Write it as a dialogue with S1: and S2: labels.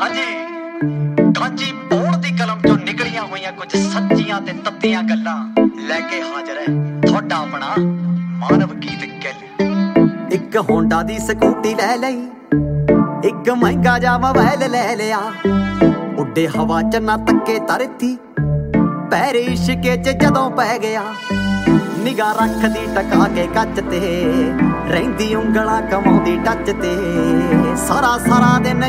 S1: ਹਾਂਜੀ ਕਾਂਜੀ ਪੌਣ ਦੀ ਕਲਮ ਚੋਂ ਨਿਕਲੀਆਂ ਹੋਈਆਂ ਕੁਝ ਸੱਚੀਆਂ ਤੇ ਤੱਤੀਆਂ ਗੱਲਾਂ ਲੈ ਕੇ ਹਾਜ਼ਰ ਹੈ ਤੁਹਾਡਾ ਆਪਣਾ ਮਾਨਵ ਗੀਤ ਗਿੱਲ।
S2: ਇੱਕ ਹੋਂਡਾ ਦੀ ਸਕੂਟੀ ਲੈ ਲਈ, ਇੱਕ ਮਹਿੰਗਾ ਜਾ ਮੋਬਾਈਲ ਲੈ ਲਿਆ, ਉੱਡੇ ਹਵਾ ਚ ਨਾ ਤੱਕੇ ਧਰਤੀ, ਪੈਰ ਇਸ਼ਕੇ ਚ ਜਦੋਂ ਪੈ ਗਿਆ, ਨਿਗਾਹ ਰੱਖਦੀ ਟਕਾ ਕੇ ਕੱਚ ਤੇ, ਰਹਿੰਦੀ ਉਂਗਲਾਂ ਕਮਾਉਂਦੀ ਟੱਚ ਤੇ, ਸਾਰਾ ਦਿਨ